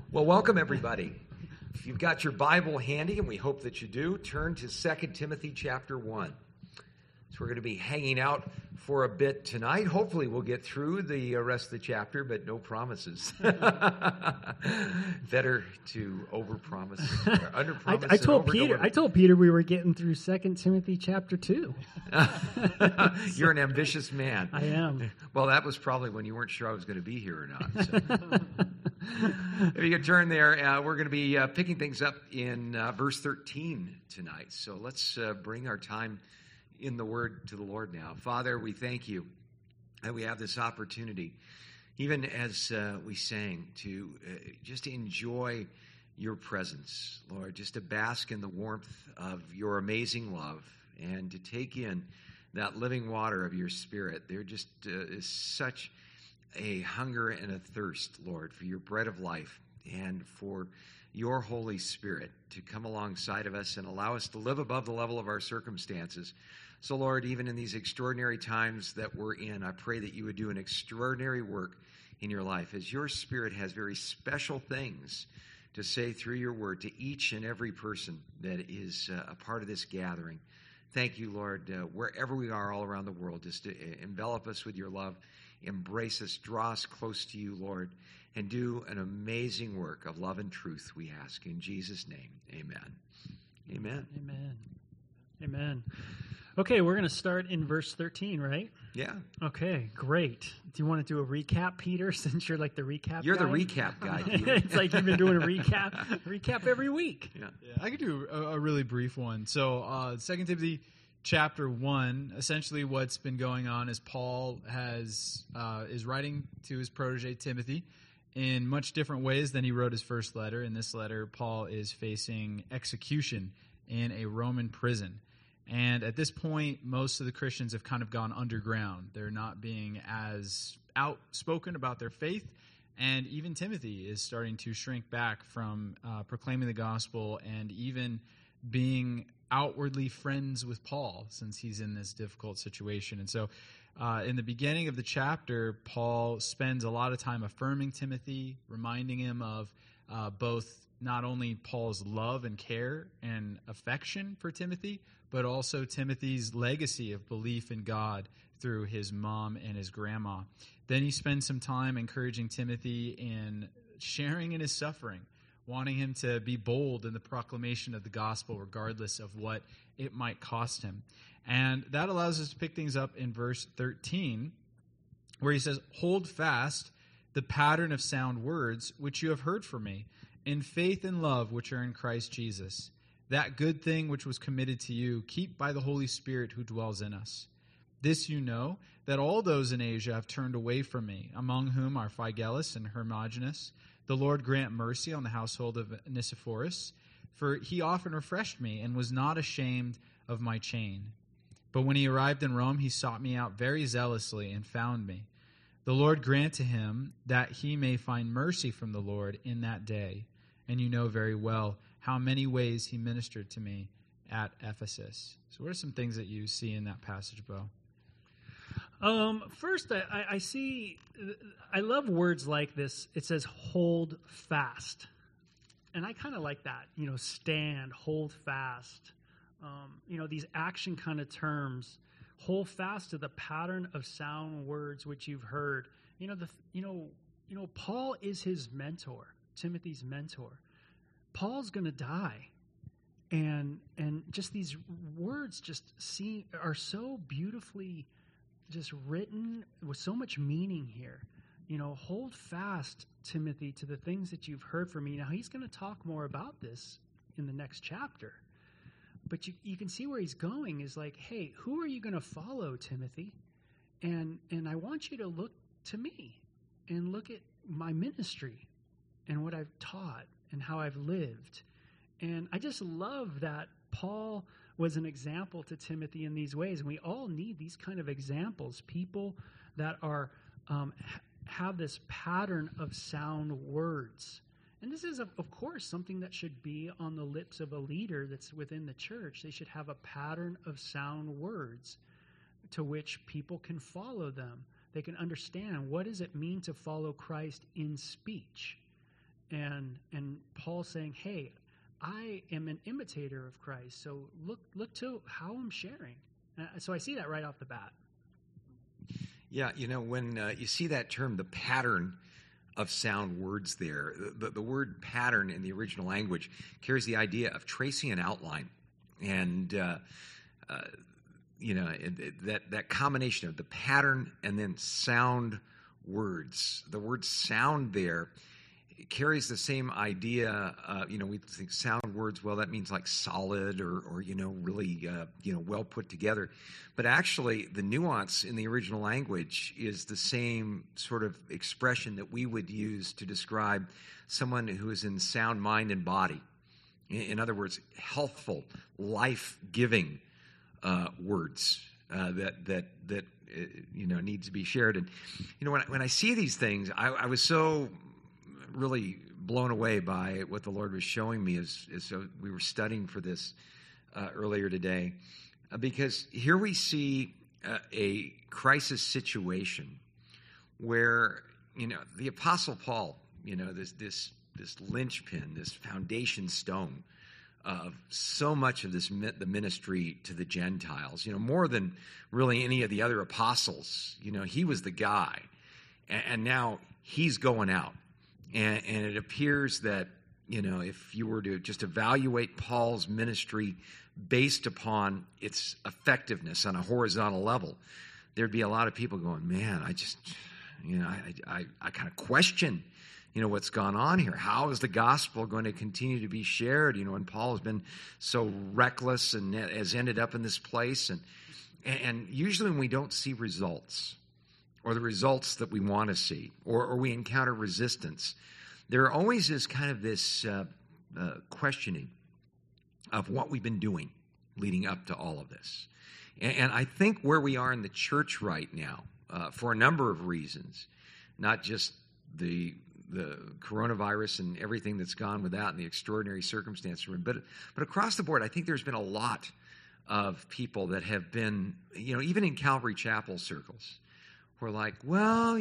Well, welcome everybody. If you've got your Bible handy, and we hope that you do, turn to 2 Timothy chapter 1. So we're going to be hanging out for a bit tonight. Hopefully we'll get through the rest of the chapter, but no promises. Better to overpromise or underpromise. I told Peter we were getting through 2 Timothy chapter 2. You're an ambitious man. I am. Well, that was probably when you weren't sure I was going to be here or not. So. If you could turn there, we're going to be picking things up in verse 13 tonight. So let's bring our time in the Word to the Lord now. Father, we thank you that we have this opportunity, even as we sang, to just enjoy your presence, Lord, just to bask in the warmth of your amazing love and to take in that living water of your Spirit. There just is such a hunger and a thirst, Lord, for your bread of life and for your Holy Spirit to come alongside of us and allow us to live above the level of our circumstances. So, Lord, even in these extraordinary times that we're in, I pray that you would do an extraordinary work in your life as your Spirit has very special things to say through your word to each and every person that is a part of this gathering. Thank you, Lord, wherever we are all around the world, just to envelop us with your love, embrace us, draw us close to you, Lord, and do an amazing work of love and truth, we ask. In Jesus' name, amen. Amen. Amen. Amen. Okay, we're going to start in verse 13, right? Yeah. Okay, great. Do you want to do a recap, Peter, since you're like the recap You're guy? the recap guy, Peter. It's like you've been doing a recap every week. Yeah, I could do a really brief one. So 2 Timothy chapter 1, essentially what's been going on is Paul is writing to his protege Timothy in much different ways than he wrote his first letter. In this letter, Paul is facing execution in a Roman prison. And at this point, most of the Christians have kind of gone underground. They're not being as outspoken about their faith. And even Timothy is starting to shrink back from proclaiming the gospel and even being outwardly friends with Paul since he's in this difficult situation. And so in the beginning of the chapter, Paul spends a lot of time affirming Timothy, reminding him of both not only Paul's love and care and affection for Timothy, but also Timothy's legacy of belief in God through his mom and his grandma. Then he spends some time encouraging Timothy in sharing in his suffering, wanting him to be bold in the proclamation of the gospel regardless of what it might cost him. And that allows us to pick things up in verse 13, where he says, "Hold fast the pattern of sound words which you have heard from me, in faith and love which are in Christ Jesus. That good thing which was committed to you, keep by the Holy Spirit who dwells in us. This you know, that all those in Asia have turned away from me, among whom are Phygelus and Hermogenes. The Lord grant mercy on the household of Onesiphorus, for he often refreshed me and was not ashamed of my chain. But when he arrived in Rome, he sought me out very zealously and found me. The Lord grant to him that he may find mercy from the Lord in that day. And you know very well how many ways he ministered to me at Ephesus." So what are some things that you see in that passage, Bo? First, I love words like this. It says, hold fast. And I kind of like that, stand, hold fast. These action kind of terms. Hold fast to the pattern of sound words which you've heard. Paul is his mentor, Timothy's mentor. Paul's going to die. And just these words are so beautifully just written with so much meaning here. Hold fast, Timothy, to the things that you've heard from me. Now, he's going to talk more about this in the next chapter. But you can see where he's going is like, hey, who are you going to follow, Timothy? And I want you to look to me and look at my ministry and what I've taught and how I've lived. And I just love that Paul was an example to Timothy in these ways. And we all need these kind of examples, people that are have this pattern of sound words. And this is, of course, something that should be on the lips of a leader that's within the church. They should have a pattern of sound words to which people can follow them. They can understand, what does it mean to follow Christ in speech? and Paul saying, hey, I am an imitator of Christ, so look to how I'm sharing. So I see that right off the bat. Yeah, when you see that term, the pattern of sound words there, the word pattern in the original language carries the idea of tracing an outline. And, that combination of the pattern and then sound words, the word sound there carries the same idea. We think sound words, well, that means like solid or really, well put together. But actually, the nuance in the original language is the same sort of expression that we would use to describe someone who is in sound mind and body. In other words, healthful, life-giving words that need to be shared. And when I see these things, I was so really blown away by what the Lord was showing me as we were studying for this earlier today, because here we see a crisis situation where the Apostle Paul, this linchpin, this foundation stone of so much of the ministry to the Gentiles, more than really any of the other apostles, he was the guy, and now he's going out. And it appears that, if you were to just evaluate Paul's ministry based upon its effectiveness on a horizontal level, there'd be a lot of people going, man, I just, I kind of question, what's gone on here. How is the gospel going to continue to be shared? And Paul has been so reckless and has ended up in this place. And usually when we don't see results, or the results that we want to see, or we encounter resistance, there always is kind of this questioning of what we've been doing leading up to all of this. And I think where we are in the church right now, for a number of reasons, not just the coronavirus and everything that's gone with that and the extraordinary circumstances we're in, but across the board, I think there's been a lot of people that have been, even in Calvary Chapel circles, we're like, well,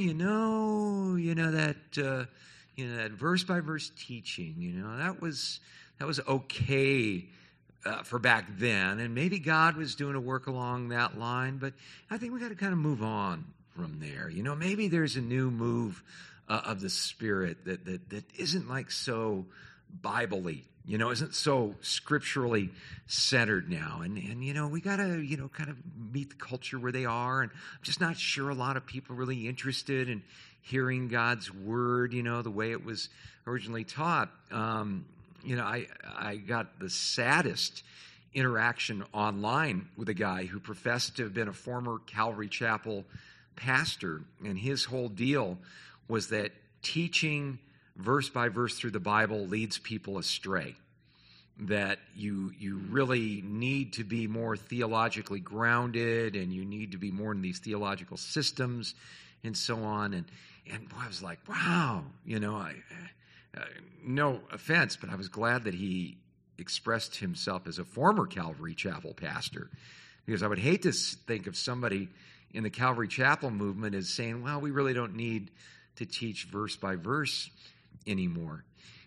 that verse by verse teaching, that was okay for back then, and maybe God was doing a work along that line, but I think we got to kind of move on from there. Maybe there's a new move of the Spirit that isn't like so Bible-y, isn't so scripturally centered now. And we got to, kind of meet the culture where they are. And I'm just not sure a lot of people are really interested in hearing God's word, the way it was originally taught. I got the saddest interaction online with a guy who professed to have been a former Calvary Chapel pastor. And his whole deal was that teaching verse by verse through the Bible leads people astray, that you really need to be more theologically grounded, and you need to be more in these theological systems and so on. And I was like, wow, no offense, but I was glad that he expressed himself as a former Calvary Chapel pastor, because I would hate to think of somebody in the Calvary Chapel movement as saying, well, we really don't need to teach verse by verse anymore.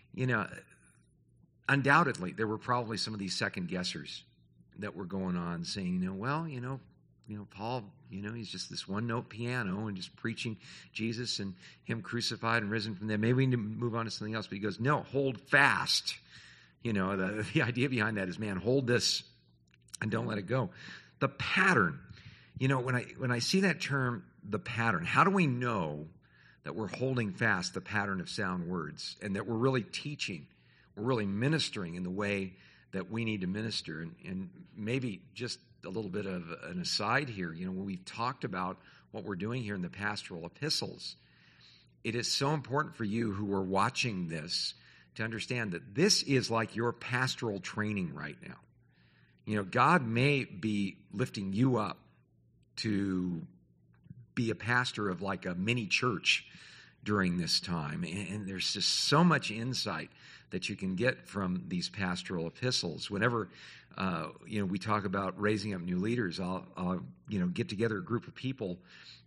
Undoubtedly, there were probably some of these second guessers that were going on saying, Paul, he's just this one note piano and just preaching Jesus and him crucified and risen from there. Maybe we need to move on to something else. But he goes, no, hold fast. The idea behind that is, man, hold this and don't let it go. The pattern, when I see that term, the pattern, how do we know that we're holding fast the pattern of sound words and that we're really teaching, we're really ministering in the way that we need to minister? And maybe just a little bit of an aside here, when we've talked about what we're doing here in the pastoral epistles, it is so important for you who are watching this to understand that this is like your pastoral training right now. God may be lifting you up to be a pastor of like a mini church during this time. And there's just so much insight that you can get from these pastoral epistles. Whenever, we talk about raising up new leaders, I'll get together a group of people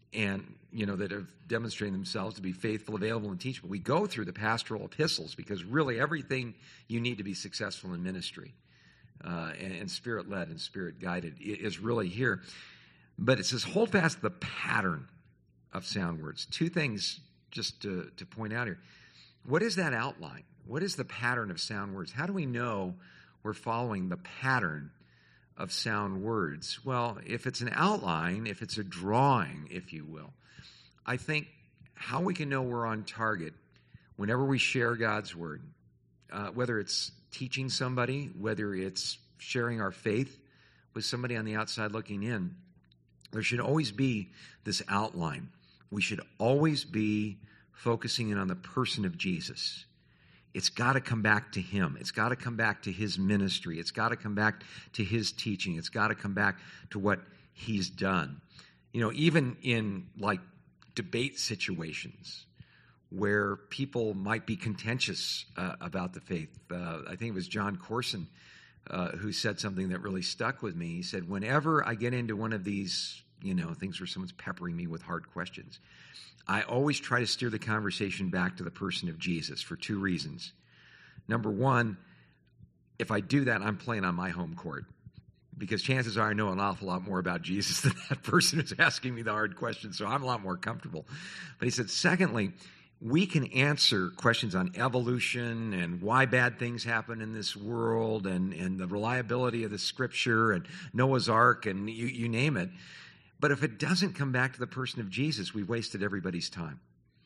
and that have demonstrated themselves to be faithful, available, and teachable. We go through the pastoral epistles because really everything you need to be successful in ministry and Spirit-led and Spirit-guided is really here. But it says, hold fast the pattern of sound words. Two things just to point out here. What is that outline? What is the pattern of sound words? How do we know we're following the pattern of sound words? Well, if it's an outline, if it's a drawing, if you will, I think how we can know we're on target whenever we share God's word, whether it's teaching somebody, whether it's sharing our faith with somebody on the outside looking in, there should always be this outline. We should always be focusing in on the person of Jesus. It's got to come back to him. It's got to come back to his ministry. It's got to come back to his teaching. It's got to come back to what he's done. Even in like debate situations where people might be contentious about the faith. I think it was John Corson who said something that really stuck with me. He said, whenever I get into one of these, things where someone's peppering me with hard questions, I always try to steer the conversation back to the person of Jesus for two reasons. Number one, if I do that, I'm playing on my home court, because chances are I know an awful lot more about Jesus than that person who's asking me the hard questions, so I'm a lot more comfortable. But he said, secondly, we can answer questions on evolution and why bad things happen in this world and the reliability of the Scripture and Noah's Ark and you name it. But if it doesn't come back to the person of Jesus, we've wasted everybody's time.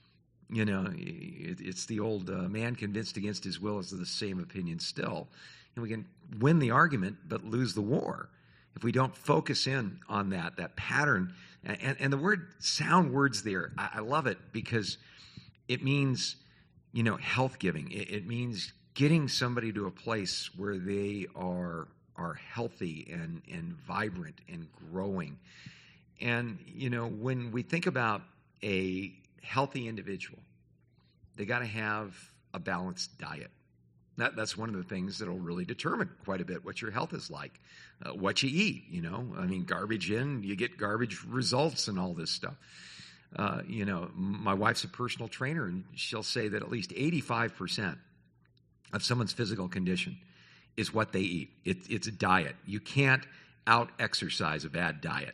It's the old man convinced against his will is of the same opinion still. And we can win the argument but lose the war if we don't focus in on that pattern. And the word sound words there, I love it because it means, health giving. It means getting somebody to a place where they are healthy and vibrant and growing. And, when we think about a healthy individual, they got to have a balanced diet. That's one of the things that'll really determine quite a bit what your health is like, what you eat, garbage in, you get garbage results and all this stuff. My wife's a personal trainer, and she'll say that at least 85% of someone's physical condition is what they eat. It's a diet. You can't out-exercise a bad diet.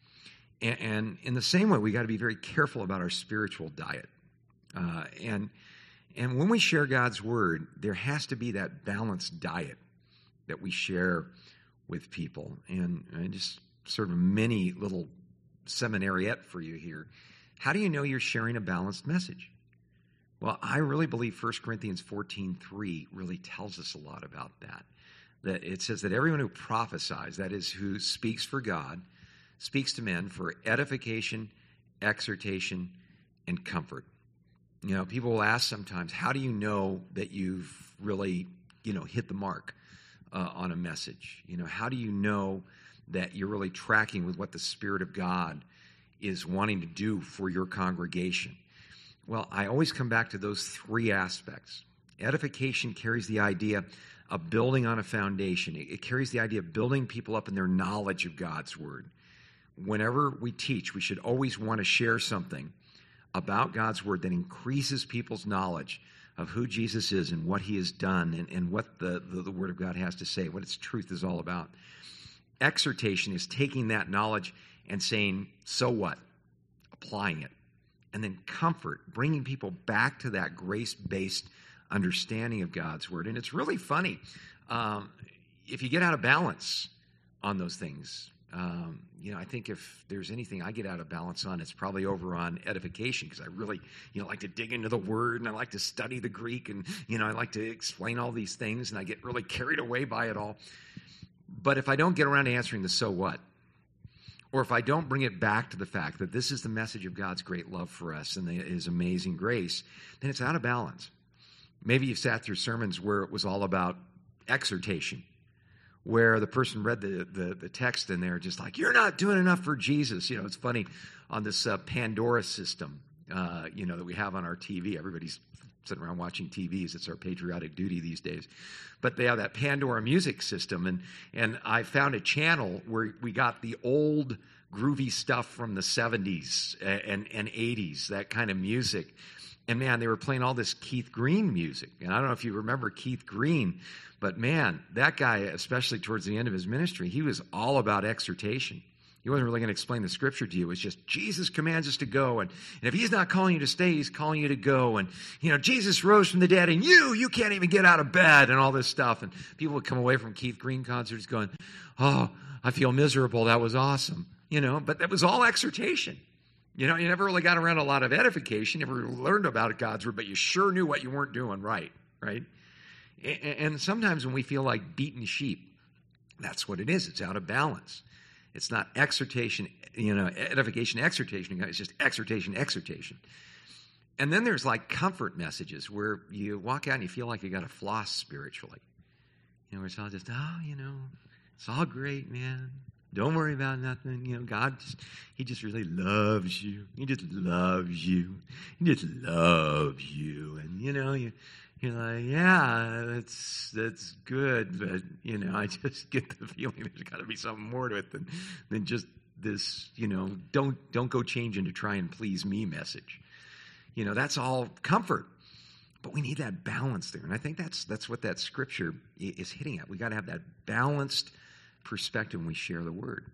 And in the same way, we got to be very careful about our spiritual diet. And when we share God's word, there has to be that balanced diet that we share with people. And just sort of a mini little seminariette for you here. How do you know you're sharing a balanced message? Well, I really believe 1 Corinthians 14:3 really tells us a lot about that. That it says that everyone who prophesies, that is, who speaks for God, speaks to men for edification, exhortation, and comfort. People will ask sometimes, how do you know that you've really, hit the mark on a message? How do you know that you're really tracking with what the Spirit of God is wanting to do for your congregation? Well, I always come back to those three aspects. Edification carries the idea of building on a foundation. It carries the idea of building people up in their knowledge of God's word. Whenever we teach, we should always want to share something about God's word that increases people's knowledge of who Jesus is and what he has done and what the word of God has to say, what its truth is all about. Exhortation is taking that knowledge and saying, so what? Applying it. And then comfort, bringing people back to that grace-based understanding of God's word. And it's really funny. If you get out of balance on those things, I think if there's anything I get out of balance on, it's probably over on edification, because I really, like to dig into the word, and I like to study the Greek, and, I like to explain all these things, and I get really carried away by it all. But if I don't get around to answering the so what, or if I don't bring it back to the fact that this is the message of God's great love for us and his amazing grace, then it's out of balance. Maybe you've sat through sermons where it was all about exhortation, where the person read the text and they're just like, you're not doing enough for Jesus. It's funny on this Pandora system, that we have on our TV. Everybody's sitting around watching TVs. It's our patriotic duty these days. But they have that Pandora music system. And I found a channel where we got the old groovy stuff from the 70s and 80s, that kind of music. And man, they were playing all this Keith Green music. And I don't know if you remember Keith Green, but man, that guy, especially towards the end of his ministry, he was all about exhortation. He wasn't really going to explain the scripture to you. It was just Jesus commands us to go. And if he's not calling you to stay, he's calling you to go. And, Jesus rose from the dead and you can't even get out of bed and all this stuff. And people would come away from Keith Green concerts going, oh, I feel miserable. That was awesome. But that was all exhortation. You never really got around a lot of edification, never learned about God's word, but you sure knew what you weren't doing right? And sometimes when we feel like beaten sheep, that's what it is. It's out of balance. It's not exhortation, edification, exhortation. It's just exhortation. And then there's like comfort messages where you walk out and you feel like you got to floss spiritually. Where it's all just, it's all great, man. Don't worry about nothing. God, he just really loves you. He just loves you. He just loves you. And, you're like, yeah, that's good. But, I just get the feeling there's got to be something more to it than just this, don't go changing to try and please me message. That's all comfort. But we need that balance there. And I think that's what that scripture is hitting at. We got to have that balanced perspective when we share the word.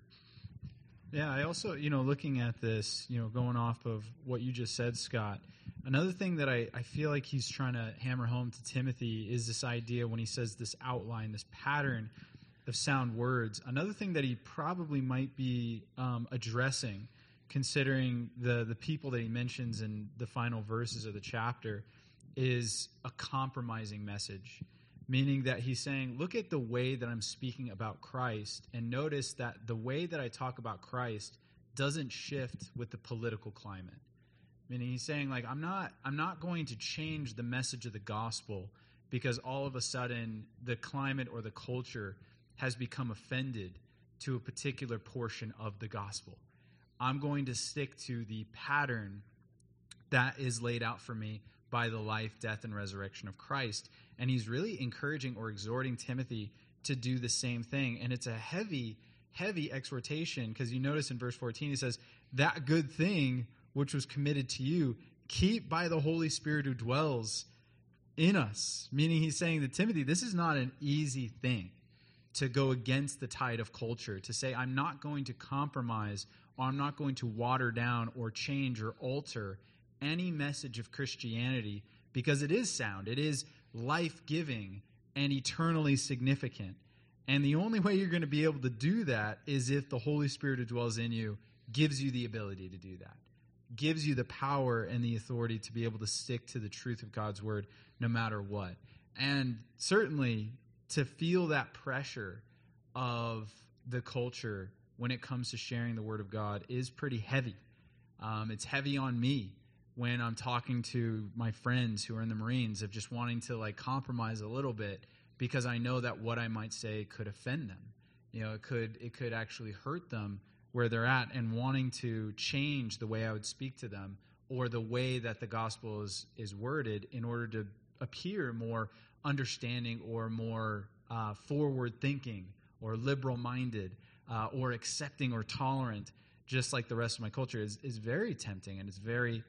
Yeah, I also, looking at this, going off of what you just said, Scott, another thing that I feel like he's trying to hammer home to Timothy is this idea when he says this outline, this pattern of sound words. Another thing that he probably might be addressing, considering the people that he mentions in the final verses of the chapter, is a compromising message. Meaning that he's saying, look at the way that I'm speaking about Christ, and notice that the way that I talk about Christ doesn't shift with the political climate. Meaning he's saying, like, I'm not going to change the message of the gospel because all of a sudden the climate or the culture has become offended to a particular portion of the gospel. I'm going to stick to the pattern that is laid out for me by the life, death, and resurrection of Christ. And he's really encouraging or exhorting Timothy to do the same thing. And it's a heavy, heavy exhortation, because you notice in verse 14 he says, that good thing which was committed to you, keep by the Holy Spirit who dwells in us. Meaning he's saying to Timothy, this is not an easy thing to go against the tide of culture, to say I'm not going to compromise, or I'm not going to water down or change or alter any message of Christianity, because it is sound, it is life-giving and eternally significant. And the only way you're going to be able to do that is if the Holy Spirit who dwells in you gives you the ability to do that, gives you the power and the authority to be able to stick to the truth of God's word no matter what. And certainly to feel that pressure of the culture when it comes to sharing the word of God is pretty heavy. It's heavy on me when I'm talking to my friends who are in the Marines of just wanting to compromise a little bit, because I know that what I might say could offend them. It could actually hurt them where they're at, and wanting to change the way I would speak to them or the way that the gospel is worded in order to appear more understanding or more forward thinking or liberal minded or accepting or tolerant, just like the rest of my culture, is very tempting, and it's very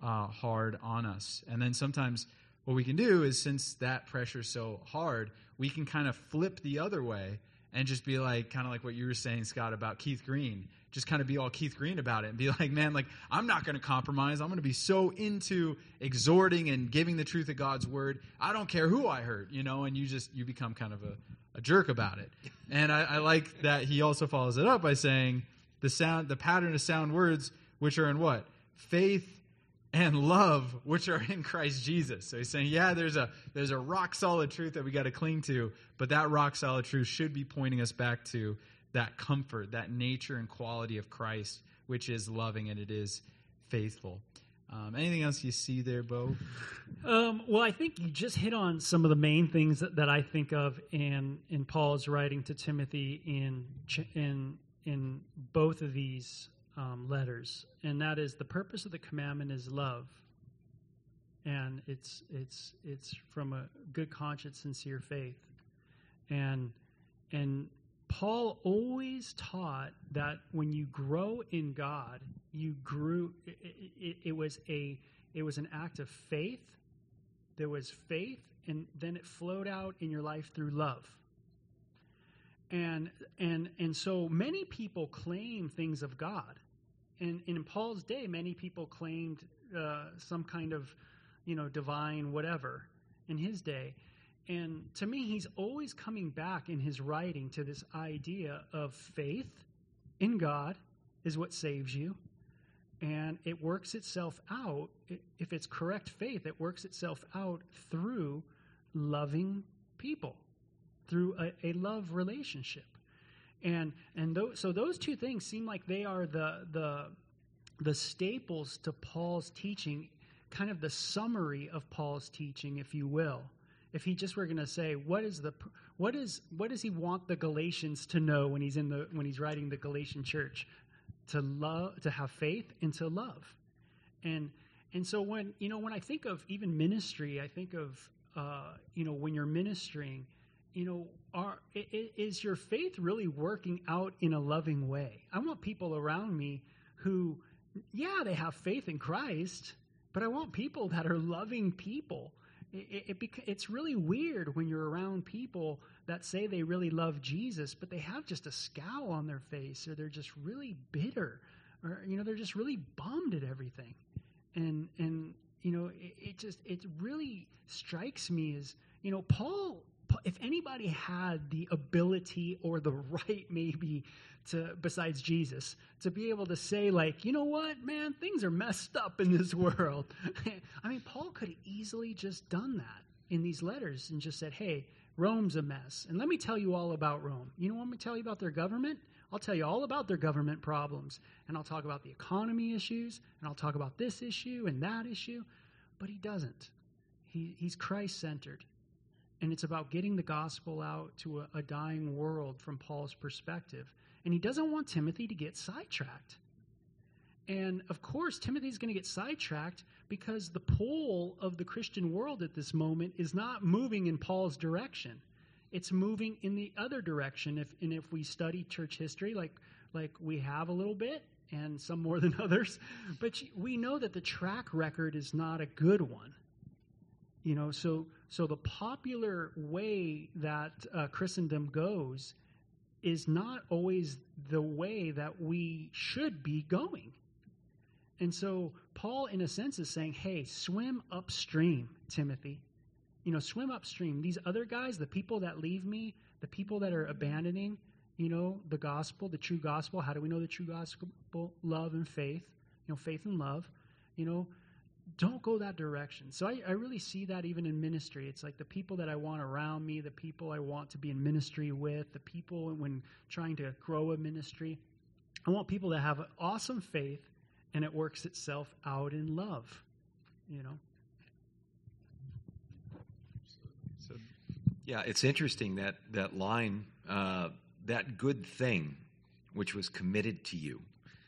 hard on us. And then sometimes what we can do is, since that pressure is so hard, we can kind of flip the other way and just be kind of like what you were saying, Scott, about Keith Green. Just kind of be all Keith Green about it and be like, man, I'm not going to compromise. I'm going to be so into exhorting and giving the truth of God's word. I don't care who I hurt, and you become kind of a jerk about it. And I like that he also follows it up by saying the pattern of sound words, which are in what? Faith and love, which are in Christ Jesus. So he's saying, yeah, there's a rock solid truth that we got to cling to, but that rock solid truth should be pointing us back to that comfort, that nature and quality of Christ, which is loving and it is faithful. Anything else you see there, Bo? Well, I think you just hit on some of the main things that I think of in Paul's writing to Timothy in both of these letters, and that is the purpose of the commandment is love, and it's from a good conscience, sincere faith, and Paul always taught that when you grow in God, you grew. It was an act of faith. There was faith, and then it flowed out in your life through love. And so many people claim things of God, and in Paul's day, many people claimed some kind of, divine whatever in his day. And to me, he's always coming back in his writing to this idea of faith in God is what saves you. And it works itself out. If it's correct faith, it works itself out through loving people, through a love relationship. So those two things seem like they are the staples to Paul's teaching, kind of the summary of Paul's teaching, if you will. If he just were going to say, what does he want the Galatians to know when he's writing the Galatian church? To love, to have faith, and to love. And so when I think of even ministry, I think of when you're ministering, is your faith really working out in a loving way? I want people around me who, they have faith in Christ, but I want people that are loving people. It's really weird when you're around people that say they really love Jesus, but they have just a scowl on their face, or they're just really bitter, or they're just really bummed at everything. And it really strikes me as Paul. If anybody had the ability or the right, maybe, besides Jesus, to be able to say, like, you know what, man, things are messed up in this world. I mean, Paul could have easily just done that in these letters and just said, hey, Rome's a mess. And let me tell you all about Rome. You want me to tell you about their government? I'll tell you all about their government problems. And I'll talk about the economy issues. And I'll talk about this issue and that issue. But he doesn't. He's Christ-centered. And it's about getting the gospel out to a dying world from Paul's perspective. And he doesn't want Timothy to get sidetracked. And, of course, Timothy's going to get sidetracked because the pole of the Christian world at this moment is not moving in Paul's direction. It's moving in the other direction. If we study church history, like we have a little bit, and some more than others, but we know that the track record is not a good one. So the popular way that Christendom goes is not always the way that we should be going. And so Paul, in a sense, is saying, hey, swim upstream, Timothy. Swim upstream. These other guys, the people that leave me, the people that are abandoning, the gospel, the true gospel. How do we know the true gospel? Love and faith. Faith and love. Don't go that direction. So I really see that even in ministry. It's like the people that I want around me, the people I want to be in ministry with, the people when trying to grow a ministry. I want people that have an awesome faith, and it works itself out in love, So, Yeah, it's interesting that line, that good thing which was committed to you.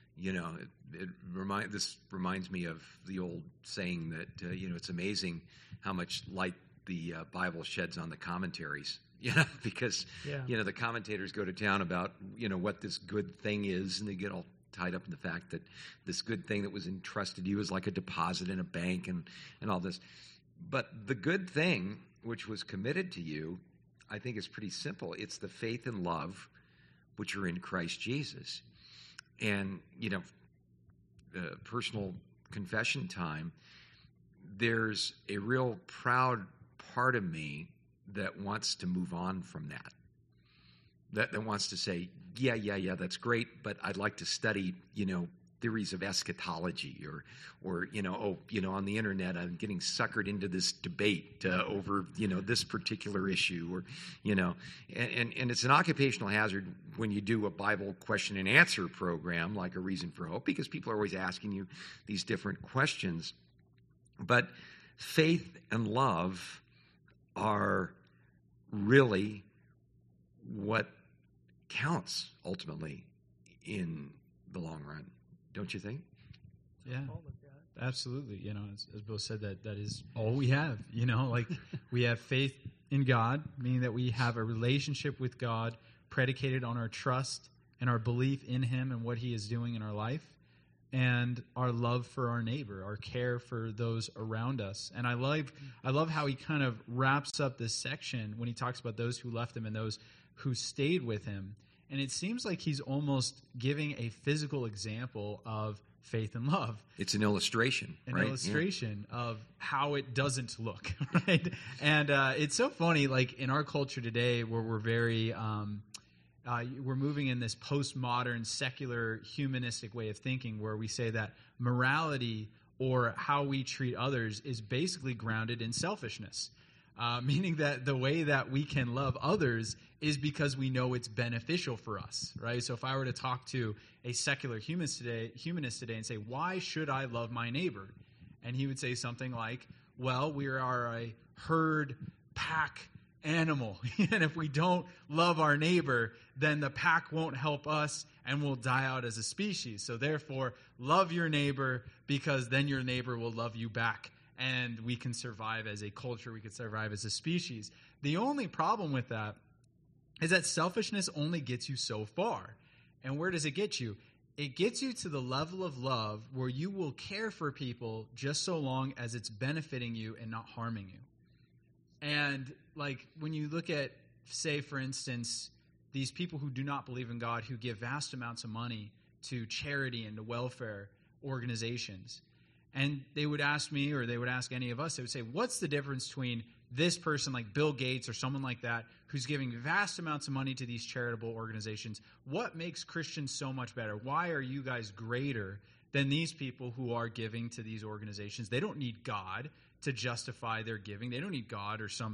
This reminds me of the old saying that it's amazing how much light the Bible sheds on the commentaries. Because the commentators go to town about what this good thing is, and they get all tied up in the fact that this good thing that was entrusted to you is like a deposit in a bank and all this. But the good thing which was committed to you, I think, is pretty simple. It's the faith and love which are in Christ Jesus. And, personal confession time, there's a real proud part of me that wants to move on from that wants to say, yeah, that's great, but I'd like to study, theories of eschatology or on the internet I'm getting suckered into this debate over this particular issue, or and it's an occupational hazard when you do a Bible question and answer program like A Reason for Hope, because people are always asking you these different questions. But faith and love are really what counts ultimately in the long run. Don't you think? Yeah, absolutely. As Bill said, that is all we have. We have faith in God, meaning that we have a relationship with God predicated on our trust and our belief in him and what he is doing in our life, and our love for our neighbor, our care for those around us. And I love how he kind of wraps up this section when he talks about those who left him and those who stayed with him. And it seems like he's almost giving a physical example of faith and love. It's an illustration, right? Illustration of how it doesn't look, right? And it's so funny, like in our culture today, where we're very we're moving in this postmodern, secular, humanistic way of thinking, where we say that morality or how we treat others is basically grounded in selfishness. Meaning that the way that we can love others is because we know it's beneficial for us, right? So if I were to talk to a secular humanist today and say, why should I love my neighbor? And he would say something like, well, we are a herd pack animal. And if we don't love our neighbor, then the pack won't help us and we'll die out as a species. So therefore, love your neighbor, because then your neighbor will love you back. And we can survive as a culture, we can survive as a species. The only problem with that is that selfishness only gets you so far. And where does it get you? It gets you to the level of love where you will care for people just so long as it's benefiting you and not harming you. And like when you look at, say, for instance, these people who do not believe in God, who give vast amounts of money to charity and to welfare organizations, and they would ask me, or they would ask any of us, they would say, what's the difference between this person like Bill Gates or someone like that who's giving vast amounts of money to these charitable organizations? What makes Christians so much better? Why are you guys greater than these people who are giving to these organizations? They don't need God to justify their giving. They don't need God or some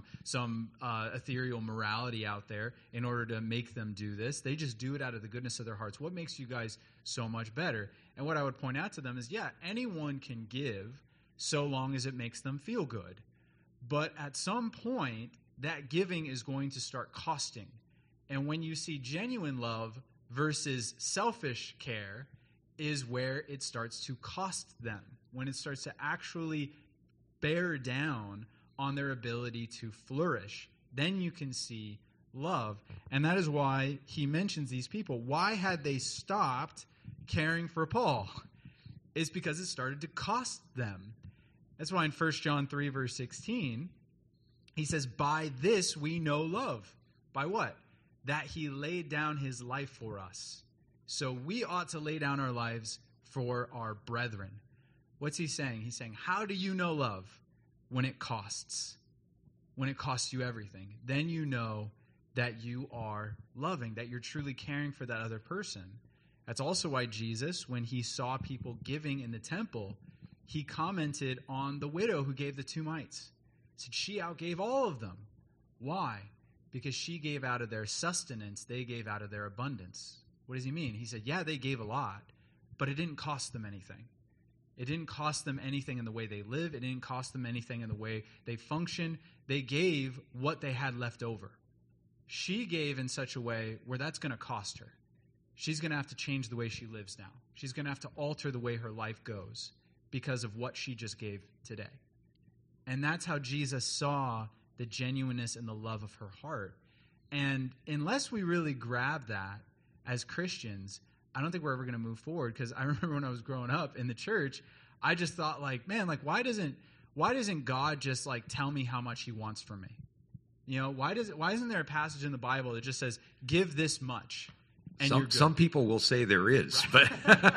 ethereal morality out there in order to make them do this. They just do it out of the goodness of their hearts. What makes you guys so much better? And what I would point out to them is, yeah, anyone can give so long as it makes them feel good. But at some point, that giving is going to start costing. And when you see genuine love versus selfish care is where it starts to cost them, when it starts to actually bear down on their ability to flourish. Then you can see love. And that is why he mentions these people. Why had they stopped caring for Paul? It's because it started to cost them. That's why in 1 John 3, verse 16, he says, by this we know love. By what? That he laid down his life for us. So we ought to lay down our lives for our brethren. What's he saying? He's saying, how do you know love? When it costs. When it costs you everything. Then you know that you are loving, that you're truly caring for that other person. That's also why Jesus, when he saw people giving in the temple, he commented on the widow who gave the 2 mites. He said, she outgave all of them. Why? Because she gave out of their sustenance, they gave out of their abundance. What does he mean? He said, yeah, they gave a lot, but it didn't cost them anything. It didn't cost them anything in the way they live. It didn't cost them anything in the way they function. They gave what they had left over. She gave in such a way where that's going to cost her. She's going to have to change the way she lives now. She's going to have to alter the way her life goes because of what she just gave today. And that's how Jesus saw the genuineness and the love of her heart. And unless we really grab that as Christians, I don't think we're ever going to move forward, because I remember when I was growing up in the church, I just thought like, man, like why doesn't God just like tell me how much he wants from me? You know, why isn't there a passage in the Bible that just says, give this much and you're good? Some people will say there is, right?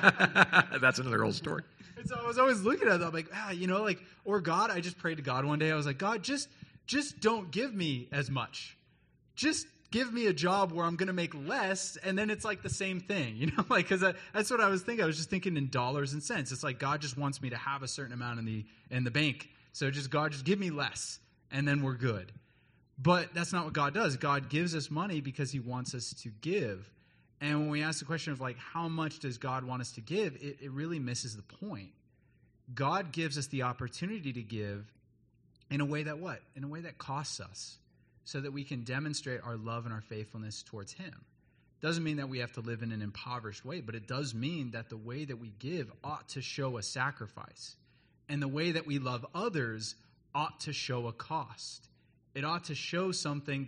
But that's another whole story. And so I was always looking at that, I'm like, you know, like, or God, I just prayed to God one day. I was like, God, just don't give me as much. Just give me a job where I'm going to make less, and then it's like the same thing, you know, like, because that's what I was thinking. I was just thinking in dollars and cents. It's like God just wants me to have a certain amount in the bank. So God, just give me less, and then we're good. But that's not what God does. God gives us money because he wants us to give. And when we ask the question of like, how much does God want us to give, it really misses the point. God gives us the opportunity to give in a way that what? In a way that costs us, so that we can demonstrate our love and our faithfulness towards him. Doesn't mean that we have to live in an impoverished way, but it does mean that the way that we give ought to show a sacrifice. And the way that we love others ought to show a cost. It ought to show something that's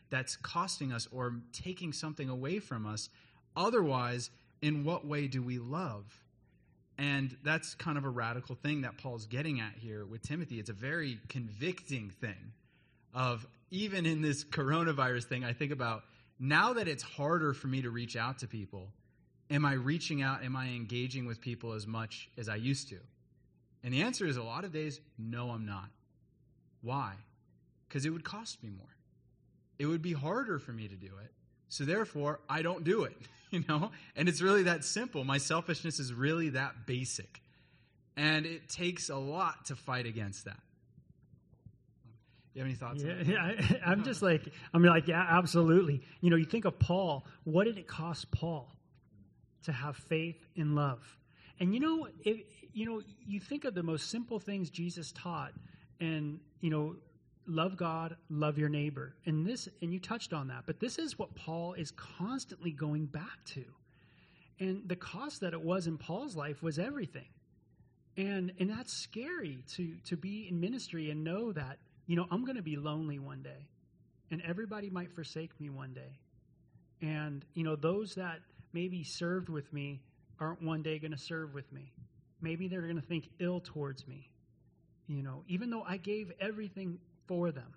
that's costing us or taking something away from us? Otherwise, in what way do we love? And that's kind of a radical thing that Paul's getting at here with Timothy. It's a very convicting thing of, even in this coronavirus thing, I think about, now that it's harder for me to reach out to people, am I reaching out? Am I engaging with people as much as I used to? And the answer is, a lot of days, no, I'm not. Why? Because it would cost me more. It would be harder for me to do it. So therefore, I don't do it, And it's really that simple. My selfishness is really that basic. And it takes a lot to fight against that. You have any thoughts on that? Yeah, I'm just like, yeah, absolutely. You think of Paul. What did it cost Paul to have faith in love? And you think of the most simple things Jesus taught, and love God, love your neighbor. And you touched on that, but this is what Paul is constantly going back to. And the cost that it was in Paul's life was everything. And that's scary to be in ministry and know that, I'm going to be lonely one day, and everybody might forsake me one day. And, those that maybe served with me aren't one day going to serve with me. Maybe they're going to think ill towards me, even though I gave everything for them.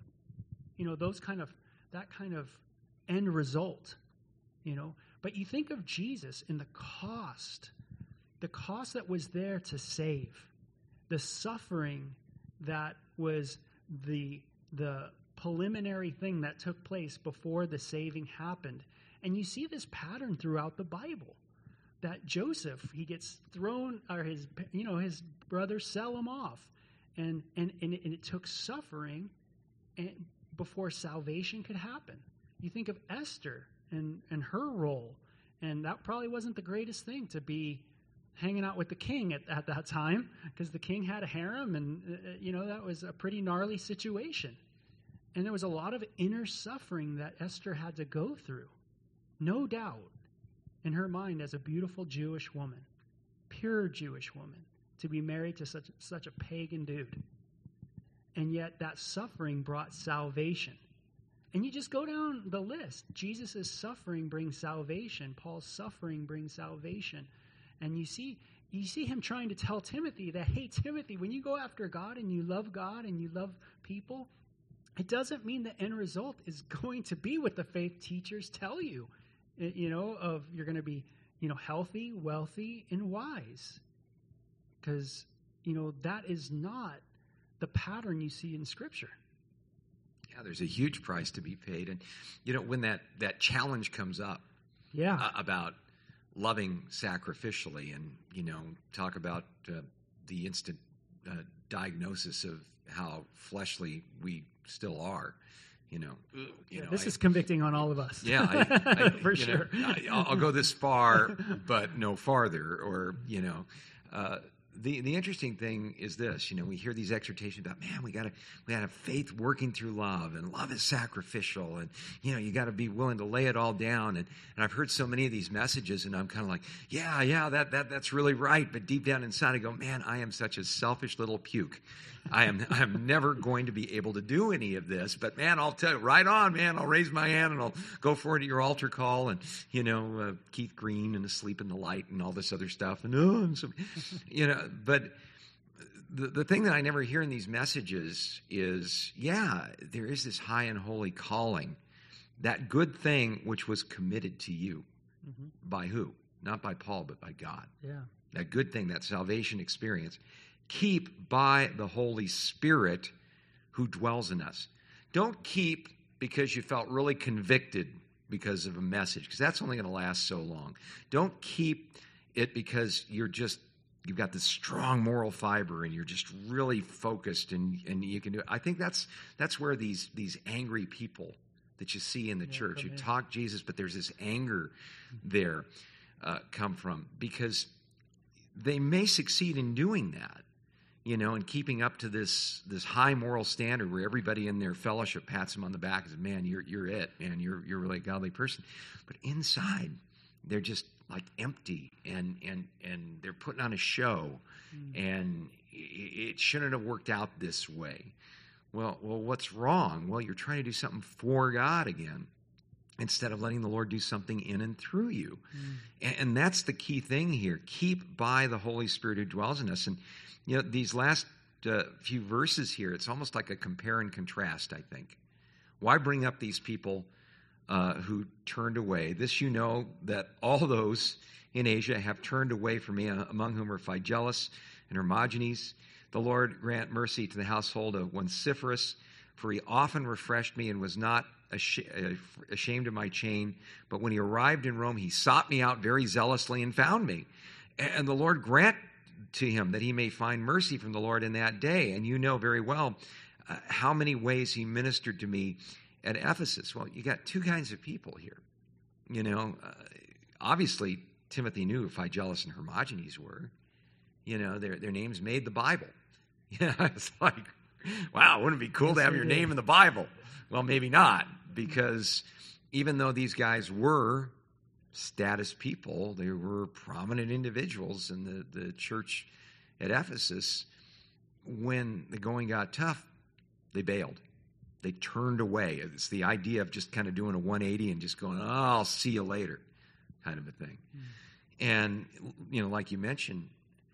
That kind of end result, But you think of Jesus and the cost that was there to save, the suffering that was the preliminary thing that took place before the saving happened. And you see this pattern throughout the Bible, that Joseph, he gets thrown, or his brothers sell him off. And it took suffering before salvation could happen. You think of Esther and her role, and that probably wasn't the greatest thing to be hanging out with the king at that time, because the king had a harem, and that was a pretty gnarly situation. And there was a lot of inner suffering that Esther had to go through, no doubt, in her mind as a beautiful Jewish woman, pure Jewish woman, to be married to such a pagan dude. And yet that suffering brought salvation. And you just go down the list. Jesus' suffering brings salvation. Paul's suffering brings salvation. And you see him trying to tell Timothy that, hey, Timothy, when you go after God and you love people, it doesn't mean the end result is going to be what the faith teachers tell you, of you're going to be, healthy, wealthy, and wise. Because, that is not the pattern you see in Scripture. Yeah, there's a huge price to be paid. And, when that challenge comes up about loving sacrificially, and, talk about the instant diagnosis of how fleshly we still are, this is convicting on all of us. Yeah, for sure. I'll go this far, but no farther, or, The interesting thing is this, we hear these exhortations about, man, we got to have faith working through love, and love is sacrificial, and you got to be willing to lay it all down. And I've heard so many of these messages, and I'm kind of like, yeah, that's really right. But deep down inside, I go, man, I am such a selfish little puke. I'm never going to be able to do any of this. But man, I'll tell you, right on, man. I'll raise my hand and I'll go for it at your altar call, and Keith Green and Asleep in the Light and all this other stuff, and so, But the thing that I never hear in these messages is, there is this high and holy calling, that good thing which was committed to you. Mm-hmm. By who? Not by Paul, but by God. Yeah. That good thing, that salvation experience, keep by the Holy Spirit who dwells in us. Don't keep because you felt really convicted because of a message, because that's only going to last so long. Don't keep it because you've got this strong moral fiber and you're just really focused and you can do it. I think that's where these angry people that you see in the church who talk Jesus, but there's this anger there come from, because they may succeed in doing that, and keeping up to this high moral standard where everybody in their fellowship pats them on the back and says, man, you're it, man, you're really a godly person. But inside, they're just like empty, and they're putting on a show, and it shouldn't have worked out this way. Well, what's wrong? Well, you're trying to do something for God again, instead of letting the Lord do something in and through you. And that's the key thing here. Keep by the Holy Spirit who dwells in us. And, these last few verses here, it's almost like a compare and contrast, I think. Why bring up these people who turned away? This that all those in Asia have turned away from me, among whom are Phygelus and Hermogenes. The Lord grant mercy to the household of Onesiphorus, for he often refreshed me and was not ashamed of my chain. But when he arrived in Rome, he sought me out very zealously and found me. And the Lord grant to him that he may find mercy from the Lord in that day. And you know very well how many ways he ministered to me at Ephesus. Well, you got two kinds of people here. Obviously, Timothy knew who Phygelus and Hermogenes were. Their names made the Bible. It's like, wow, wouldn't it be cool to have your name in the Bible? Well, maybe not, because even though these guys were status people, they were prominent individuals in the church at Ephesus, when the going got tough, they bailed. They turned away. It's the idea of just kind of doing a 180 and just going, I'll see you later, kind of a thing. And, like you mentioned,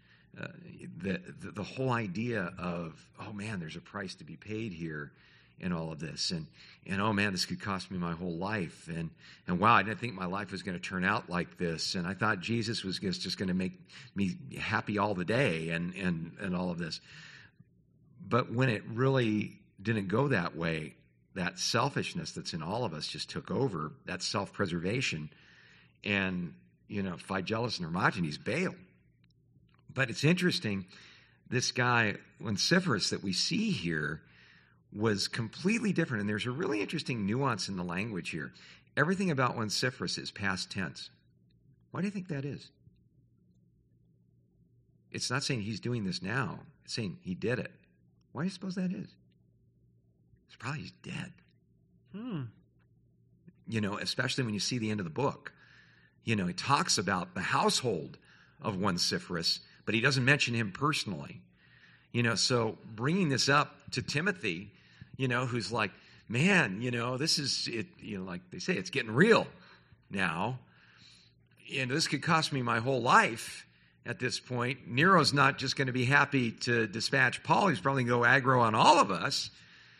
the whole idea of, oh man, there's a price to be paid here in all of this, and oh man, this could cost me my whole life, and wow, I didn't think my life was going to turn out like this, and I thought Jesus was just going to make me happy all the day, and all of this. But when it really didn't go that way, that selfishness that's in all of us just took over, that self-preservation, and Phygelus and Hermogenes bailed. But it's interesting, this guy, Onesiphorus, that we see here was completely different. And there's a really interesting nuance in the language here. Everything about Onesiphorus is past tense. Why do you think that is? It's not saying he's doing this now. It's saying he did it. Why do you suppose that is? It's probably he's dead. Especially when you see the end of the book. He talks about the household of Onesiphorus, but he doesn't mention him personally. So bringing this up to Timothy, who's like, man, this is it, like they say, it's getting real now. And this could cost me my whole life at this point. Nero's not just going to be happy to dispatch Paul. He's probably going to go aggro on all of us.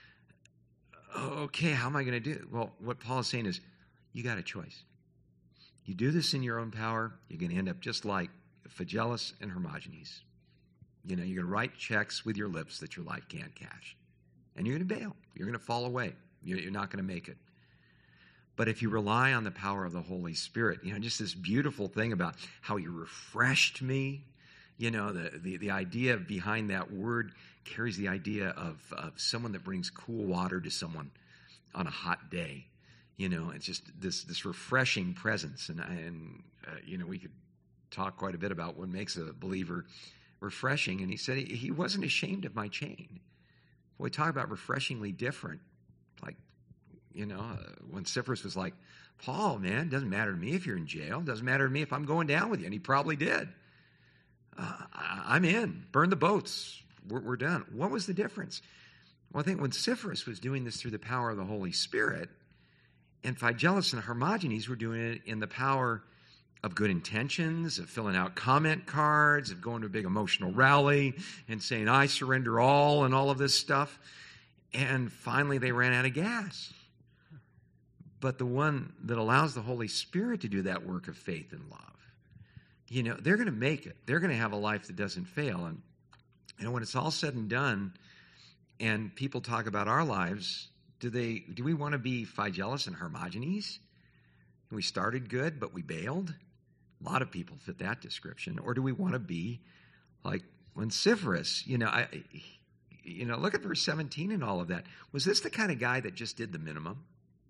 Okay, how am I going to do it? Well, what Paul is saying is, you got a choice. You do this in your own power, you're going to end up just like Phygelus and Hermogenes. You're going to write checks with your lips that your life can't cash. And you're going to bail. You're going to fall away. You're not going to make it. But if you rely on the power of the Holy Spirit, just this beautiful thing about how he refreshed me, the idea behind that word carries the idea of someone that brings cool water to someone on a hot day. It's just this refreshing presence. And we could talk quite a bit about what makes a believer refreshing. And he said he wasn't ashamed of my chain. Boy, we talk about refreshingly different. Like, when Onesiphorus was like, Paul, man, it doesn't matter to me if you're in jail. It doesn't matter to me if I'm going down with you. And he probably did. I'm in. Burn the boats. We're done. What was the difference? Well, I think when Onesiphorus was doing this through the power of the Holy Spirit, and Phygelus and Hermogenes were doing it in the power of good intentions, of filling out comment cards, of going to a big emotional rally and saying, I surrender all, and all of this stuff. And finally, they ran out of gas. But the one that allows the Holy Spirit to do that work of faith and love, they're going to make it. They're going to have a life that doesn't fail. And when it's all said and done, and people talk about our lives, do we want to be Phygelus and Hermogenes? We started good, but we bailed? A lot of people fit that description. Or do we want to be like Onesiphorus? Look at verse 17 and all of that. Was this the kind of guy that just did the minimum?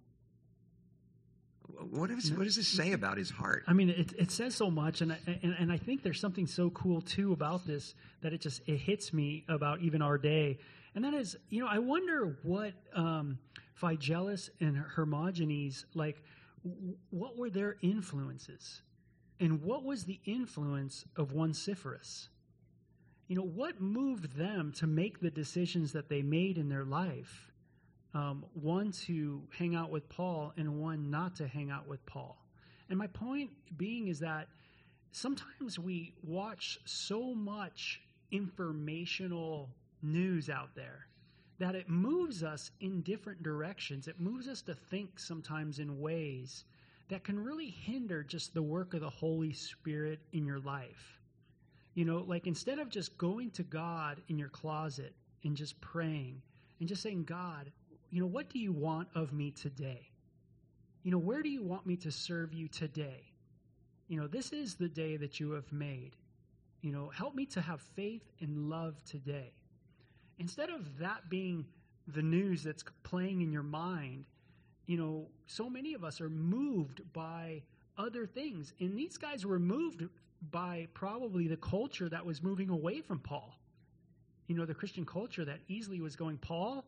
What does this say about his heart? I mean, it says so much, and I think there's something so cool too about this that it hits me about even our day, and that is, I wonder what Phygelus and Hermogenes, like, what were their influences, and what was the influence of Onesiphorus? what moved them to make the decisions that they made in their life? One to hang out with Paul and one not to hang out with Paul. And my point being is that sometimes we watch so much informational news out there that it moves us in different directions. It moves us to think sometimes in ways that can really hinder just the work of the Holy Spirit in your life. Like instead of just going to God in your closet and just praying and just saying, God, what do you want of me today? Where do you want me to serve you today? This is the day that you have made. Help me to have faith and love today. Instead of that being the news that's playing in your mind, so many of us are moved by other things. And these guys were moved by probably the culture that was moving away from Paul. The Christian culture that easily was going, Paul,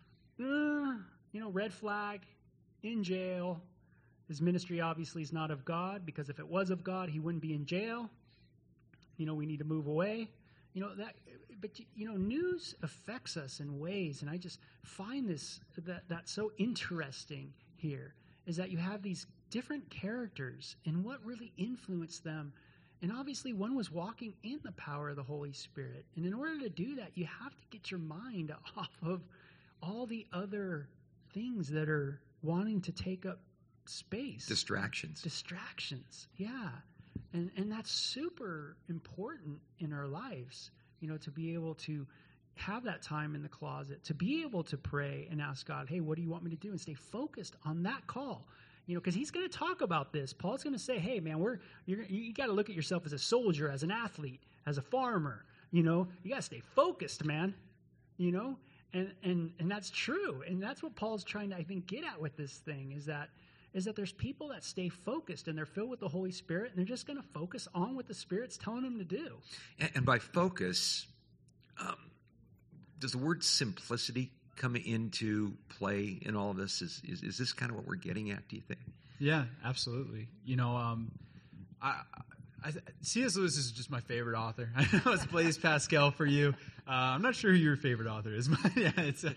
red flag, in jail. His ministry obviously is not of God, because if it was of God, he wouldn't be in jail. We need to move away. But news affects us in ways, and I just find that's so interesting here, is that you have these different characters and what really influenced them. And obviously one was walking in the power of the Holy Spirit. And in order to do that, you have to get your mind off of all the other things that are wanting to take up space. Distractions, yeah. And that's super important in our lives, to be able to have that time in the closet, to be able to pray and ask God, hey, what do you want me to do? And stay focused on that call. Because he's going to talk about this. Paul's going to say, hey, man, you got to look at yourself as a soldier, as an athlete, as a farmer. You got to stay focused, man. And that's true. And that's what Paul's trying to, I think, get at with this thing, is that there's people that stay focused and they're filled with the Holy Spirit, and they're just going to focus on what the Spirit's telling them to do. And by focus, does the word simplicity come into play in all of this? Is this kind of what we're getting at, do you think? Yeah, absolutely. C.S. Lewis is just my favorite author. I know it's Blaise Pascal for you. I'm not sure who your favorite author is, but yeah,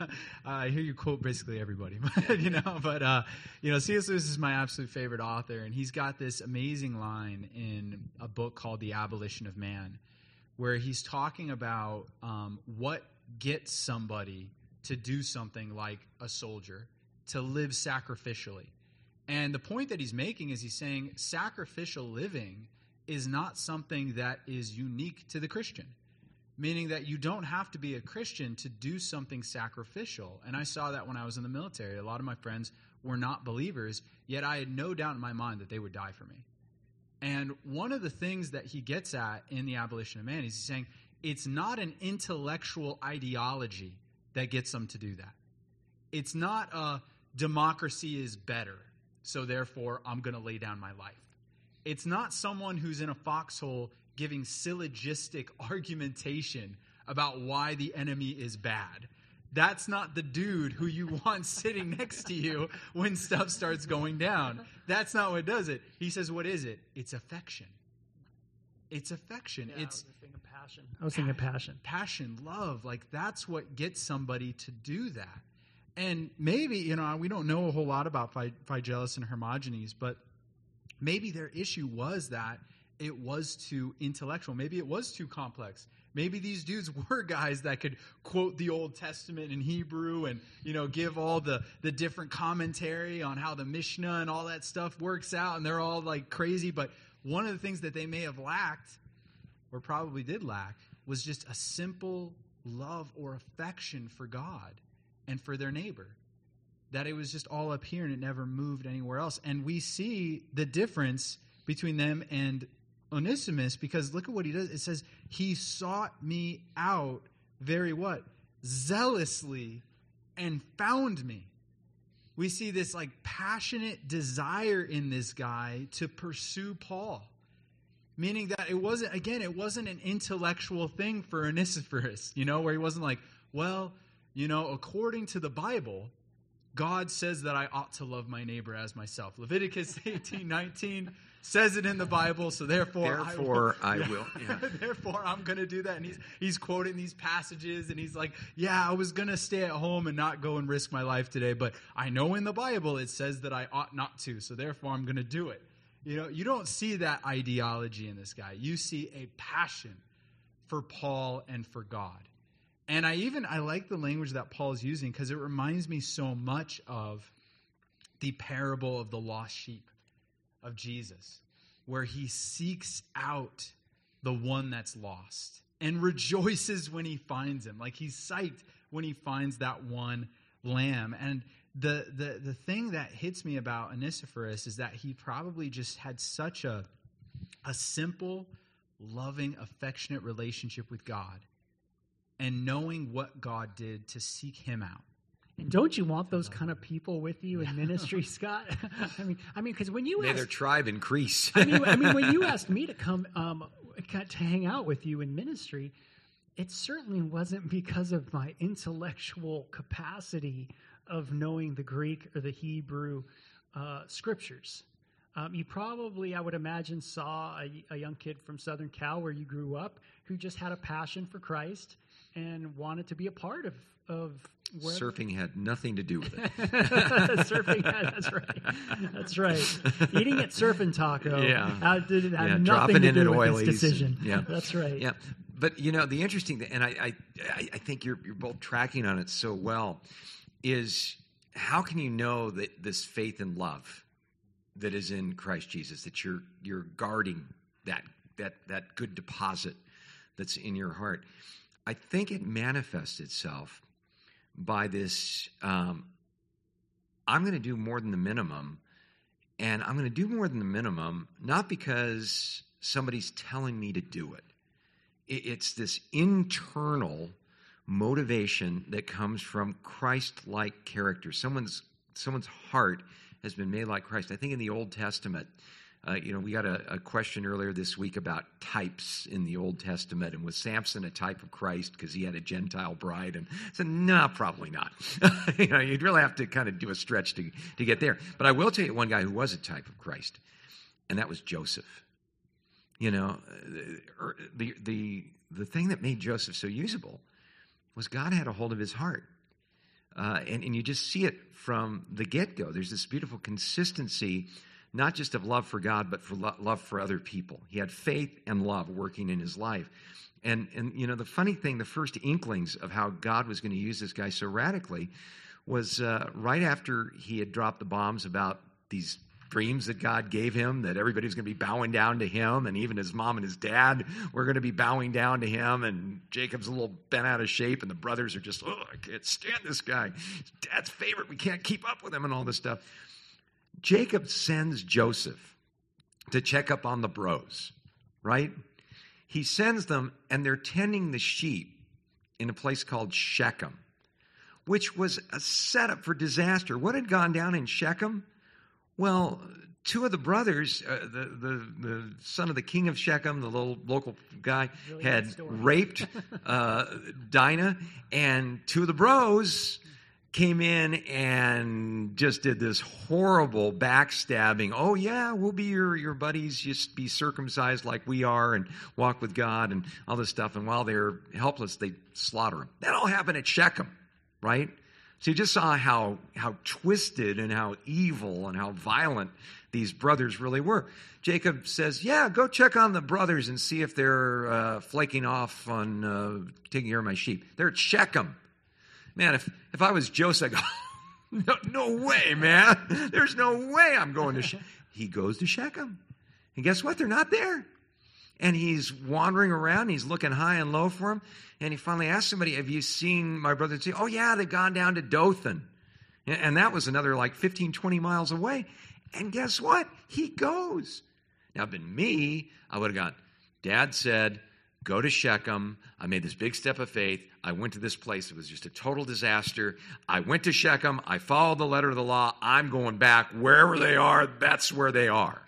I hear you quote basically everybody. But C.S. Lewis is my absolute favorite author, and he's got this amazing line in a book called The Abolition of Man, where he's talking about what gets somebody to do something like a soldier, to live sacrificially. And the point that he's making is he's saying sacrificial living is not something that is unique to the Christian, meaning that you don't have to be a Christian to do something sacrificial. And I saw that when I was in the military. A lot of my friends were not believers, yet I had no doubt in my mind that they would die for me. And one of the things that he gets at in The Abolition of Man is he's saying it's not an intellectual ideology that gets them to do that. It's not a democracy is better, so therefore I'm going to lay down my life. It's not someone who's in a foxhole giving syllogistic argumentation about why the enemy is bad. That's not the dude who you want sitting next to you when stuff starts going down. That's not what does it. He says, what is it? It's affection. It's affection. Yeah, it's passion. I was thinking passion. Passion, love. Like, that's what gets somebody to do that. And maybe, we don't know a whole lot about Phygellus and Hermogenes, but maybe their issue was that it was too intellectual. Maybe it was too complex. Maybe these dudes were guys that could quote the Old Testament in Hebrew and, give all the different commentary on how the Mishnah and all that stuff works out, and they're all like crazy. But one of the things that they may have lacked, or probably did lack, was just a simple love or affection for God and for their neighbor. That it was just all up here and it never moved anywhere else. And we see the difference between them and Onesimus, because look at what he does. It says, he sought me out very what? Zealously, and found me. We see this like passionate desire in this guy to pursue Paul. Meaning that it wasn't an intellectual thing for Onesiphorus, where he wasn't like, well, according to the Bible, God says that I ought to love my neighbor as myself. Leviticus 18:19 says it in the Bible, so therefore I will. Yeah. Therefore, I'm going to do that. And he's quoting these passages, and he's like, I was going to stay at home and not go and risk my life today, but I know in the Bible it says that I ought not to, so therefore I'm going to do it. You don't see that ideology in this guy. You see a passion for Paul and for God. And I like the language that Paul's using because it reminds me so much of the parable of the lost sheep of Jesus, where he seeks out the one that's lost and rejoices when he finds him. Like he's psyched when he finds that one lamb. And the thing that hits me about Onesiphorus is that he probably just had such a simple, loving, affectionate relationship with God, and knowing what God did to seek him out. And don't you want those kind of people with you in ministry, Scott? I mean, because when you may their tribe increase. I mean, when you asked me to come to hang out with you in ministry, it certainly wasn't because of my intellectual capacity of knowing the Greek or the Hebrew scriptures. You probably, I would imagine, saw a young kid from Southern Cal where you grew up who just had a passion for Christ and wanted to be a part of surfing had nothing to do with it. Surfing, that's right. Eating at Surf and Taco did have nothing to do with this decision. Yeah, that's right. Yeah, but the interesting thing, and I think you're both tracking on it so well, is how can you know that this faith and love that is in Christ Jesus, that you're guarding that good deposit that's in your heart? I think it manifests itself by this, I'm going to do more than the minimum, and I'm going to do more than the minimum, not because somebody's telling me to do it. It's this internal motivation that comes from Christ-like character. Someone's heart has been made like Christ. I think in the Old Testament, we got a question earlier this week about types in the Old Testament, and was Samson a type of Christ because he had a Gentile bride? And I said, no, probably not. You'd really have to kind of do a stretch to get there. But I will tell you one guy who was a type of Christ, and that was Joseph. The thing that made Joseph so usable was God had a hold of his heart. And you just see it from the get-go. There's this beautiful consistency, not just of love for God, but for love for other people. He had faith and love working in his life. And the funny thing, the first inklings of how God was going to use this guy so radically was right after he had dropped the bombs about these dreams that God gave him, that everybody was going to be bowing down to him, and even his mom and his dad were going to be bowing down to him, and Jacob's a little bent out of shape, and the brothers are just, I can't stand this guy. He's Dad's favorite. We can't keep up with him and all this stuff. Jacob sends Joseph to check up on the bros, right? He sends them, and they're tending the sheep in a place called Shechem, which was a setup for disaster. What had gone down in Shechem? Well, two of the brothers, the son of the king of Shechem, the little local guy, really had raped Dinah, and two of the bros came in and just did this horrible backstabbing. Oh, yeah, we'll be your buddies, just be circumcised like we are and walk with God and all this stuff. And while they're helpless, they slaughter them. That all happened at Shechem, right? So you just saw how twisted and how evil and how violent these brothers really were. Jacob says, yeah, go check on the brothers and see if they're flaking off on taking care of my sheep. They're at Shechem. Man, if I was Joseph, I'd go, no way, man. There's no way I'm going to Shechem. He goes to Shechem. And guess what? They're not there. And he's wandering around. He's looking high and low for him. And he finally asks somebody, have you seen my brother? Oh, yeah, they've gone down to Dothan. And that was another 15, 20 miles away. And guess what? He goes. Now, if it'd been me, I would have gone, Dad said, go to Shechem. I made this big step of faith. I went to this place. It was just a total disaster. I went to Shechem. I followed the letter of the law. I'm going back. Wherever they are, that's where they are.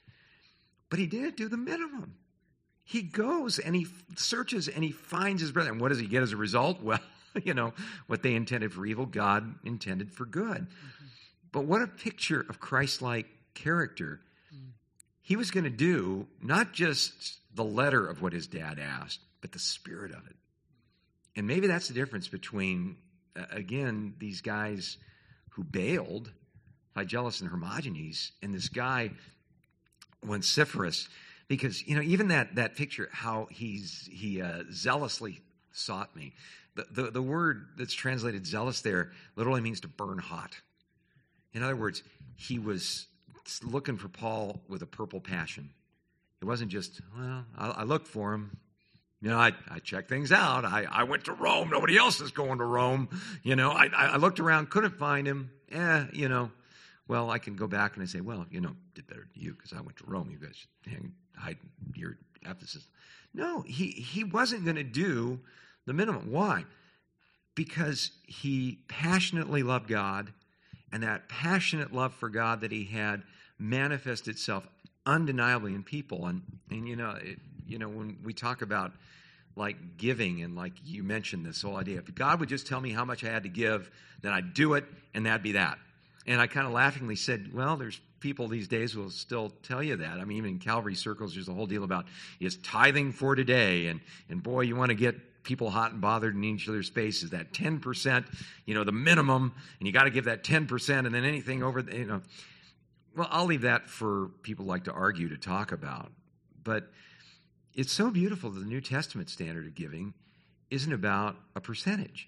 But he didn't do the minimum. He goes and he searches and he finds his brother. And what does he get as a result? Well, What they intended for evil, God intended for good. But what a picture of Christ-like character. He was going to do not just the letter of what his dad asked, but the spirit of it. And maybe that's the difference between, again, these guys who bailed, Phygellus and Hermogenes, and this guy, Onesiphorus, because, even that picture, how he zealously sought me. The word that's translated zealous there literally means to burn hot. In other words, he was looking for Paul with a purple passion. It wasn't just, I looked for him. I checked things out. I went to Rome. Nobody else is going to Rome. I looked around, couldn't find him. Well, I can go back and I say, did better than you because I went to Rome. You guys hide your Ephesus. No, he wasn't going to do the minimum. Why? Because he passionately loved God, and that passionate love for God that he had manifested itself undeniably in people. And when we talk about like giving, and like you mentioned this whole idea, if God would just tell me how much I had to give, then I'd do it, and that'd be that. And I kind of laughingly said, well, there's people these days who will still tell you that. I mean, even in Calvary circles, there's a whole deal about is tithing for today. And boy, you want to get people hot and bothered in each other's faces. That 10%, the minimum, and you got to give that 10%, and then anything over, Well, I'll leave that for people who like to argue to talk about. But it's so beautiful that the New Testament standard of giving isn't about a percentage.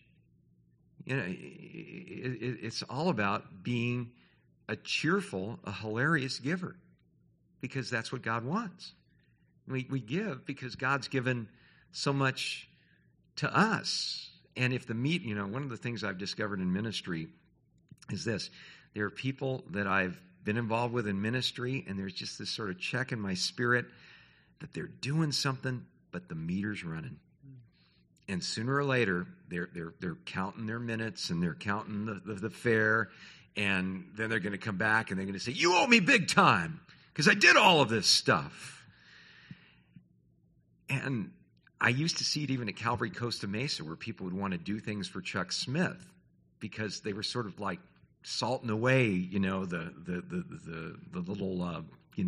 It's all about being a cheerful, a hilarious giver, because that's what God wants. We give because God's given so much to us. And if one of the things I've discovered in ministry is this. There are people that I've been involved with in ministry, and there's just this sort of check in my spirit that they're doing something, but the meter's running. And sooner or later, they're counting their minutes, and they're counting the fare, and then they're going to come back and they're going to say, "You owe me big time because I did all of this stuff." And I used to see it even at Calvary Costa Mesa, where people would want to do things for Chuck Smith because they were sort of like salting away, the little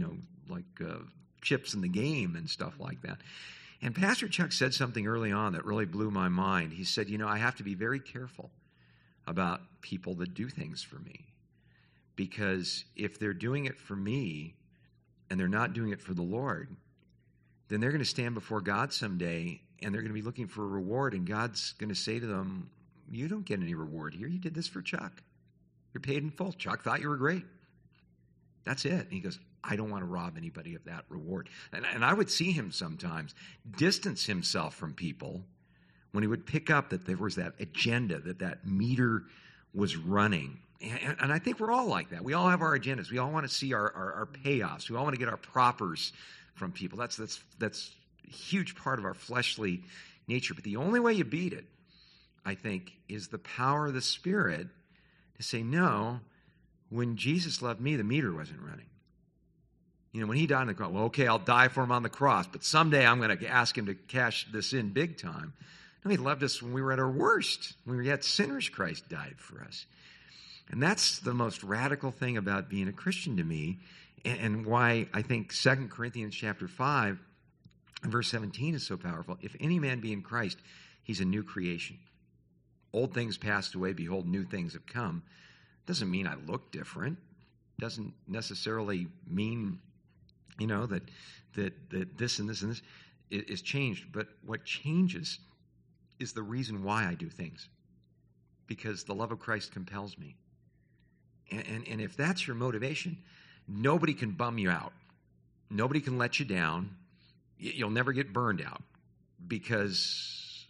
chips in the game and stuff like that. And Pastor Chuck said something early on that really blew my mind. He said, I have to be very careful about people that do things for me, because if they're doing it for me and they're not doing it for the Lord, then they're going to stand before God someday and they're going to be looking for a reward, and God's going to say to them, "You don't get any reward here. You did this for Chuck. You're paid in full. Chuck thought you were great. That's it." And he goes, "I don't want to rob anybody of that reward." And I would see him sometimes distance himself from people when he would pick up that there was that agenda, that meter was running. And I think we're all like that. We all have our agendas. We all want to see our payoffs. We all want to get our propers from people. That's a huge part of our fleshly nature. But the only way you beat it, I think, is the power of the Spirit to say, no, when Jesus loved me, the meter wasn't running. When he died on the cross, well, okay, I'll die for him on the cross, but someday I'm going to ask him to cash this in big time. No, he loved us when we were at our worst. When we were yet sinners, Christ died for us. And that's the most radical thing about being a Christian to me, and why I think 2 Corinthians chapter 5, verse 17 is so powerful. If any man be in Christ, he's a new creation. Old things passed away, behold, new things have come. Doesn't mean I look different. Doesn't necessarily mean that this and this and this is changed. But what changes is the reason why I do things. Because the love of Christ compels me. And if that's your motivation, nobody can bum you out. Nobody can let you down. You'll never get burned out. Because,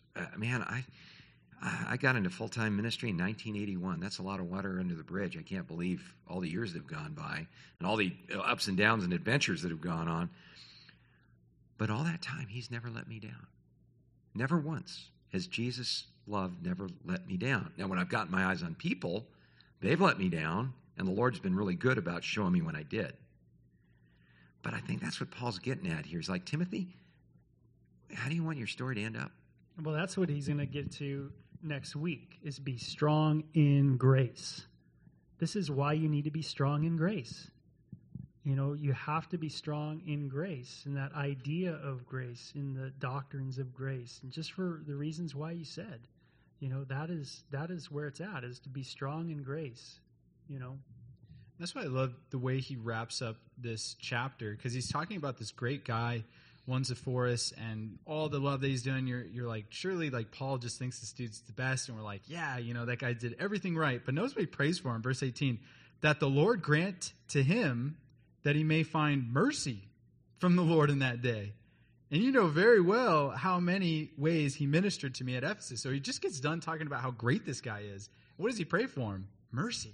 I got into full-time ministry in 1981. That's a lot of water under the bridge. I can't believe all the years that have gone by and all the ups and downs and adventures that have gone on. But all that time, he's never let me down. Never once has Jesus' love never let me down. Now, when I've gotten my eyes on people, they've let me down, and the Lord's been really good about showing me when I did. But I think that's what Paul's getting at here. He's like, Timothy, how do you want your story to end up? Well, that's what he's going to get to next week is be strong in grace. This is why you need to be strong in grace. You know, you have to be strong in grace, in that idea of grace, in the doctrines of grace, and just for the reasons why you said. You know, that is where it's at, is to be strong in grace, you know. That's why I love the way he wraps up this chapter, because he's talking about this great guy, Onesiphorus, and all the love that he's doing. You're like, surely like Paul just thinks this dude's the best, and we're like, yeah, you know, that guy did everything right. But notice what he prays for in verse 18, that the Lord grant to him that he may find mercy from the Lord in that day. And you know very well how many ways he ministered to me at Ephesus. So he just gets done talking about how great this guy is. What does he pray for him? Mercy.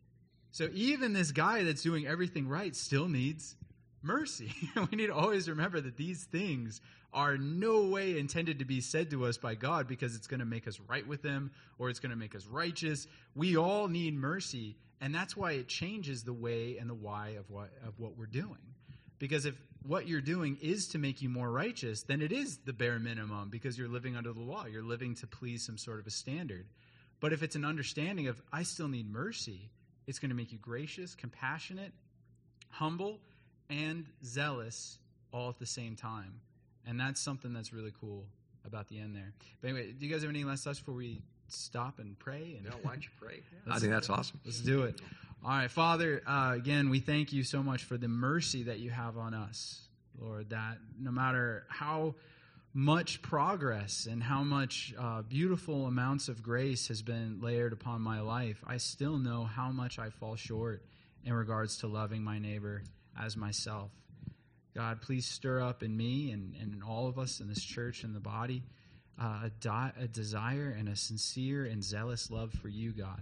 So even this guy that's doing everything right still needs mercy. We need to always remember that these things are no way intended to be said to us by God because it's going to make us right with him or it's going to make us righteous. We all need mercy, and that's why it changes the way and the why of what we're doing. Because if what you're doing is to make you more righteous, then it is the bare minimum because you're living under the law. You're living to please some sort of a standard. But if it's an understanding of, I still need mercy, it's going to make you gracious, compassionate, humble, and zealous all at the same time. And that's something that's really cool about the end there. But anyway, do you guys have any last thoughts before we stop and pray? No, why don't you pray? I think that's awesome. Let's do it. All right, Father, again, we thank you so much for the mercy that you have on us, Lord, that no matter how much progress and how much beautiful amounts of grace has been layered upon my life, I still know how much I fall short in regards to loving my neighbor as myself. God, please stir up in me and in all of us in this church and the body a desire and a sincere and zealous love for you, God,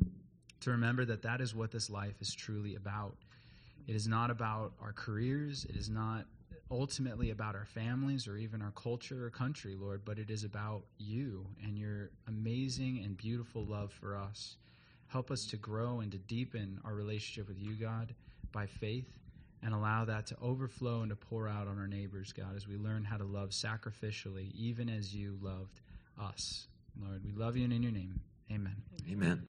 to remember that that is what this life is truly about. It is not about our careers. It is not ultimately about our families or even our culture or country, Lord, but it is about you and your amazing and beautiful love for us. Help us to grow and to deepen our relationship with you, God, by faith, and allow that to overflow and to pour out on our neighbors, God, as we learn how to love sacrificially, even as you loved us. Lord, we love you, and in your name, amen. Amen.